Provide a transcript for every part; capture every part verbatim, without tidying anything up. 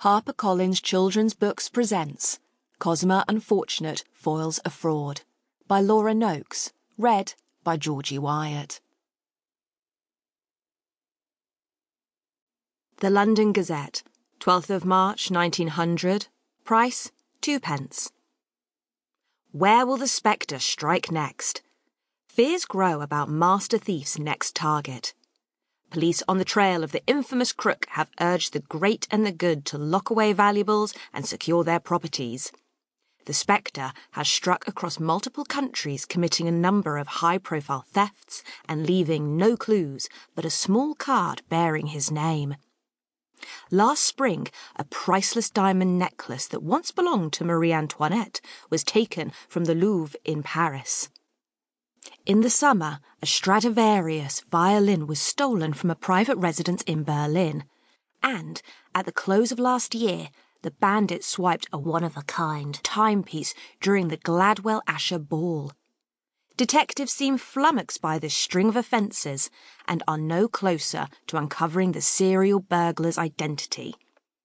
HarperCollins Children's Books presents Cosima Unfortunate Foils a Fraud by Laura Noakes, read by Georgie Wyatt. The London Gazette, twelfth of March nineteen hundred, price two pence. Where will the spectre strike next? Fears grow about Master Thief's next target. Police on the trail of the infamous crook have urged the great and the good to lock away valuables and secure their properties. The spectre has struck across multiple countries, committing a number of high-profile thefts and leaving no clues but a small card bearing his name. Last spring, a priceless diamond necklace that once belonged to Marie Antoinette was taken from the Louvre in Paris. In the summer, a Stradivarius violin was stolen from a private residence in Berlin, and, at the close of last year, the bandits swiped a one-of-a-kind timepiece during the Gladwell Asher Ball. Detectives seem flummoxed by this string of offences and are no closer to uncovering the serial burglar's identity.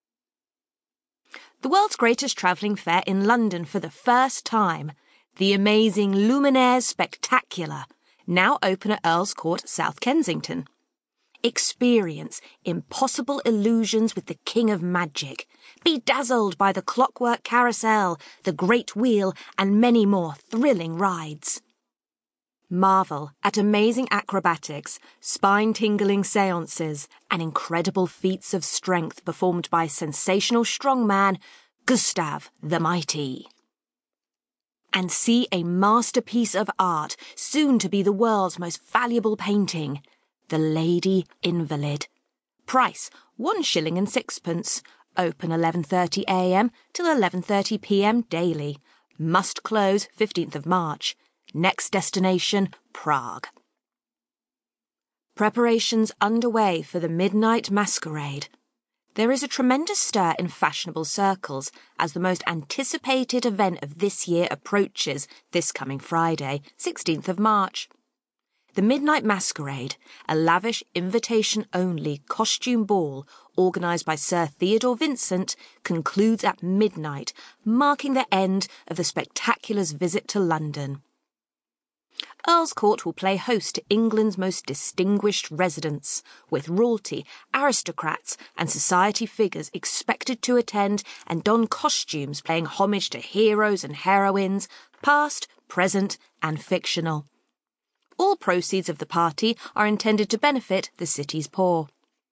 The world's greatest travelling fair in London for the first time, the amazing Luminaires Spectacular, now open at Earl's Court, South Kensington. Experience impossible illusions with the King of Magic. Be dazzled by the Clockwork Carousel, the Great Wheel, and many more thrilling rides. Marvel at amazing acrobatics, spine-tingling seances, and incredible feats of strength performed by sensational strongman Gustav the Mighty. And see a masterpiece of art, soon to be the world's most valuable painting, The Lady Invalid. Price, one shilling and sixpence. Open eleven thirty a m till eleven thirty p m daily. Must close fifteenth of March. Next destination, Prague. Preparations underway for the Midnight Masquerade. There is a tremendous stir in fashionable circles as the most anticipated event of this year approaches this coming Friday, sixteenth of March. The Midnight Masquerade, a lavish invitation-only costume ball organised by Sir Theodore Vincent, concludes at midnight, marking the end of the Spectacular's visit to London. Earl's Court will play host to England's most distinguished residents, with royalty, aristocrats and society figures expected to attend and don costumes paying homage to heroes and heroines, past, present and fictional. All proceeds of the party are intended to benefit the city's poor.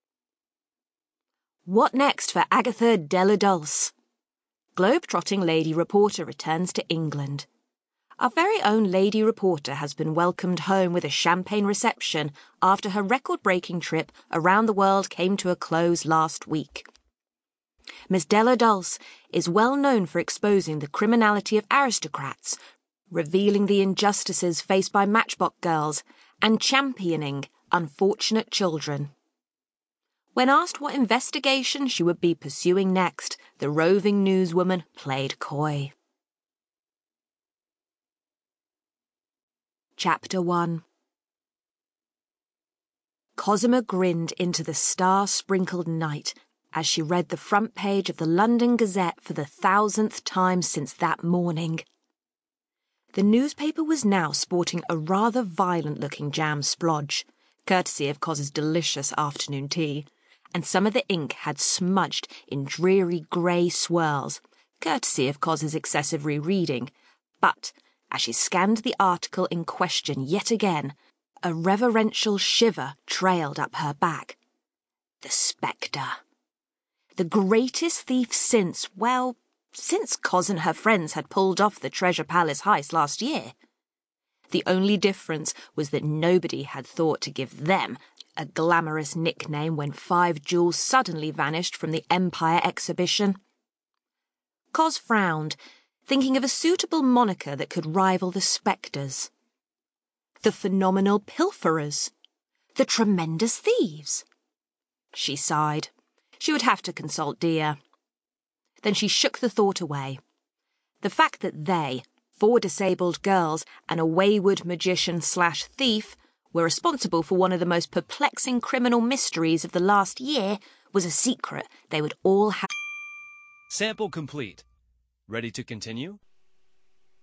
What next for Agatha Della Dulce? Globe-trotting lady reporter returns to England. Our very own lady reporter has been welcomed home with a champagne reception after her record-breaking trip around the world came to a close last week. Miss Della Dulce is well known for exposing the criminality of aristocrats, revealing the injustices faced by matchbox girls, and championing unfortunate children. When asked what investigation she would be pursuing next, the roving newswoman played coy. Chapter one. Cosima grinned into the star-sprinkled night as she read the front page of the London Gazette for the thousandth time since that morning. The newspaper was now sporting a rather violent-looking jam splodge, courtesy of Cos's delicious afternoon tea, and some of the ink had smudged in dreary grey swirls, courtesy of Cos's excessive rereading, but as she scanned the article in question yet again, a reverential shiver trailed up her back. The spectre. The greatest thief since, well, since Cos and her friends had pulled off the Treasure Palace heist last year. The only difference was that nobody had thought to give them a glamorous nickname when five jewels suddenly vanished from the Empire exhibition. Cos frowned, thinking of a suitable moniker that could rival the spectres. The phenomenal pilferers. The tremendous thieves. She sighed. She would have to consult Dia. Then she shook the thought away. The fact that they, four disabled girls and a wayward magician slash thief, were responsible for one of the most perplexing criminal mysteries of the last year was a secret they would all have. Sample complete. Ready to continue?